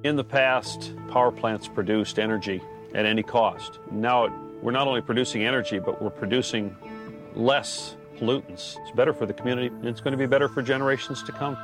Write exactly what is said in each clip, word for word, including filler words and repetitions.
In the past, power plants produced energy at any cost. Now we're not only producing energy, but we're producing less pollutants. It's better for the community, and it's going to be better for generations to come.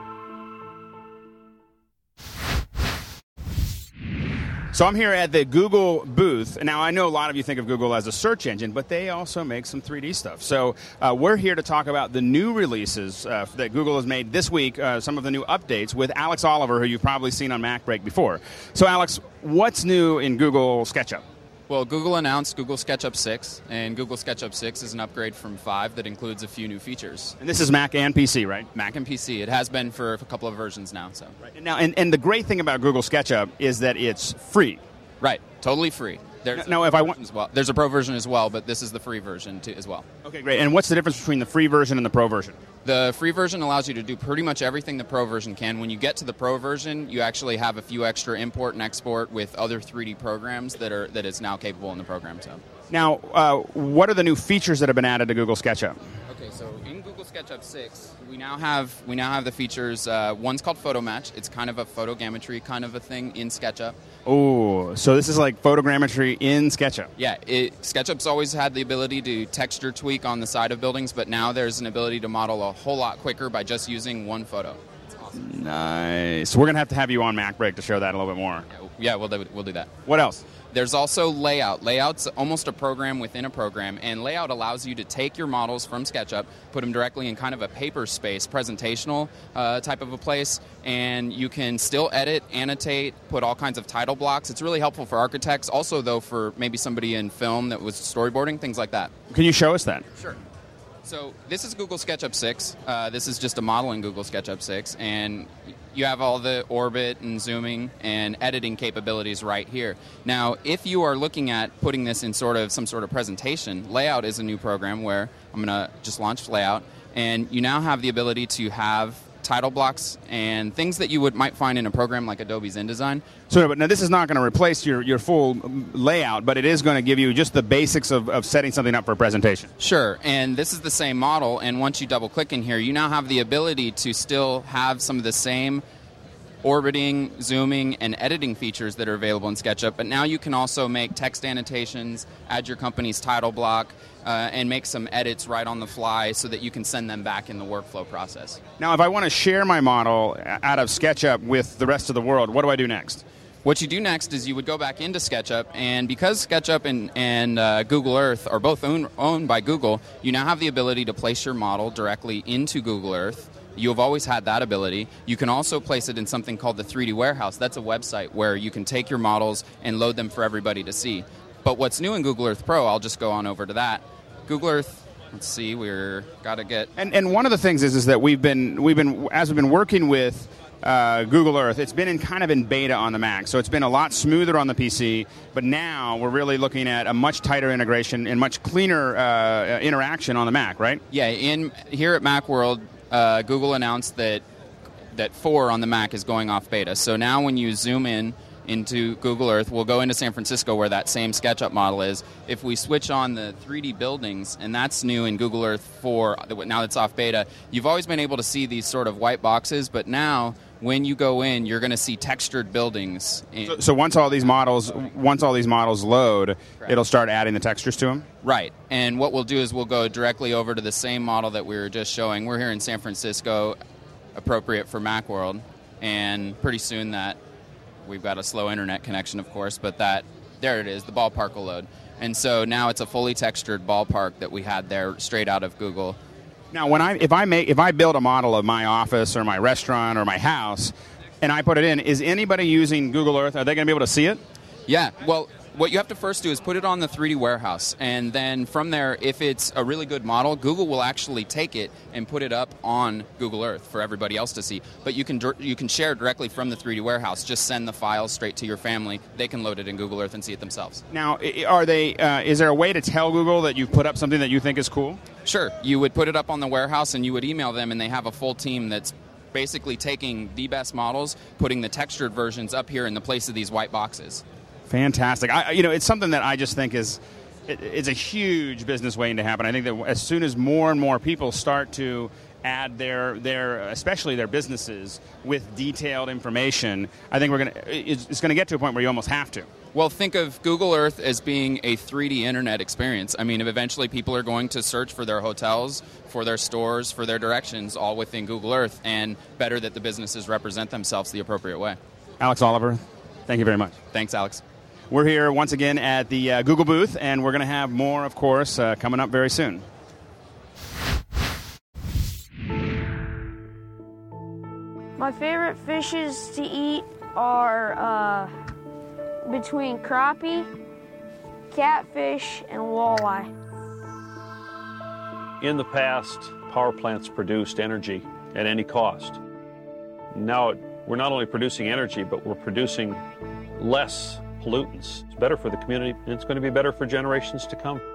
So I'm here at the Google booth. Now, I know a lot of you think of Google as a search engine, but they also make some three D stuff. So uh, we're here to talk about the new releases uh, that Google has made this week, uh, some of the new updates with Alex Oliver, who you've probably seen on MacBreak before. So, Alex, what's new in Google SketchUp? Well, Google announced Google SketchUp six, and Google SketchUp six is an upgrade from five that includes a few new features. And this is Mac and P C, right? Mac and P C. It has been for a couple of versions now. So right. Now, and, and the great thing about Google SketchUp is that it's free. Right, totally free. There's now, if I want, as well. There's a pro version as well, but this is the free version too, as well. Okay, great. And what's the difference between the free version and the pro version? The free version allows you to do pretty much everything the pro version can. When you get to the pro version, you actually have a few extra import and export with other three D programs that are that is now capable in the program. So now, uh, what are the new features that have been added to Google SketchUp? Okay, so in Google SketchUp six, we now have we now have the features. Uh, one's called Photo Match. It's kind of a photogrammetry kind of a thing in SketchUp. Oh, so this is like photogrammetry in SketchUp. Yeah, it, SketchUp's always had the ability to texture tweak on the side of buildings, but now there's an ability to model a whole lot quicker by just using one photo. It's awesome. Nice. We're going to have to have you on MacBreak to show that a little bit more. Yeah, yeah we'll, do, we'll do that. What else? There's also Layout. Layout's almost a program within a program, and Layout allows you to take your models from SketchUp, put them directly in kind of a paper space, presentational uh, type of a place, and you can still edit, annotate, put all kinds of title blocks. It's really helpful for architects, also, though, for maybe somebody in film that was storyboarding, things like that. Can you show us that? Sure. So this is Google SketchUp six. Uh, this is just a model in Google SketchUp six, and you have all the orbit and zooming and editing capabilities right here. Now, if you are looking at putting this in sort of some sort of presentation, Layout is a new program where I'm going to just launch Layout, and you now have the ability to have title blocks and things that you would might find in a program like Adobe's InDesign. So, but now this is not going to replace your, your full layout, but it is going to give you just the basics of, of setting something up for a presentation. Sure, and this is the same model, and once you double click in here, you now have the ability to still have some of the same orbiting, zooming, and editing features that are available in SketchUp, but now you can also make text annotations, add your company's title block, uh, and make some edits right on the fly so that you can send them back in the workflow process. Now, if I want to share my model out of SketchUp with the rest of the world, what do I do next? What you do next is you would go back into SketchUp, and because SketchUp and, and uh, Google Earth are both own, owned by Google, you now have the ability to place your model directly into Google Earth. You have always had that ability. You can also place it in something called the three D Warehouse. That's a website where you can take your models and load them for everybody to see. But what's new in Google Earth Pro, I'll just go on over to that. Google Earth, let's see, we're got to get... And and one of the things is is that we've been, we've been as we've been working with uh, Google Earth, it's been in kind of in beta on the Mac. So it's been a lot smoother on the P C, but now we're really looking at a much tighter integration and much cleaner uh, interaction on the Mac, right? Yeah, in here at Macworld, Uh, Google announced that that four on the Mac is going off beta. So now when you zoom in into Google Earth, we'll go into San Francisco where that same SketchUp model is. If we switch on the three D buildings, and that's new in Google Earth four, now that's off beta, you've always been able to see these sort of white boxes, but now when you go in, you're going to see textured buildings. So, so once all these models, once all these models load, Correct. It'll start adding the textures to them? Right. And what we'll do is we'll go directly over to the same model that we were just showing. We're here in San Francisco, appropriate for Macworld, and pretty soon that we've got a slow internet connection, of course, but that there it is, the ballpark will load. And so now it's a fully textured ballpark that we had there straight out of Google. Now, when I if I make if I build a model of my office or my restaurant or my house, and I put it in, is anybody using Google Earth? Are they going to be able to see it? Yeah. Well, what you have to first do is put it on the three D Warehouse, and then from there, if it's a really good model, Google will actually take it and put it up on Google Earth for everybody else to see. But you can you can share directly from the three D Warehouse. Just send the files straight to your family. They can load it in Google Earth and see it themselves. Now, are they? Uh, is there a way to tell Google that you've put up something that you think is cool? Sure. You would put it up on the warehouse, and you would email them, and they have a full team that's basically taking the best models, putting the textured versions up here in the place of these white boxes. Fantastic. I, you know, it's something that I just think is it, it's a huge business waiting to happen. I think that as soon as more and more people start to add their their especially their businesses with detailed information, I think we're going to it's, it's going to get to a point where you almost have to. Well, think of Google Earth as being a three D internet experience. I mean, eventually people are going to search for their hotels, for their stores, for their directions, all within Google Earth, and better that the businesses represent themselves the appropriate way. Alex Oliver, thank you very much. Thanks, Alex. We're here once again at the uh, Google booth, and we're going to have more, of course, uh, coming up very soon. My favorite fishes to eat are uh, between crappie, catfish, and walleye. In the past, power plants produced energy at any cost. Now we're not only producing energy, but we're producing less pollutants. It's better for the community, and it's going to be better for generations to come.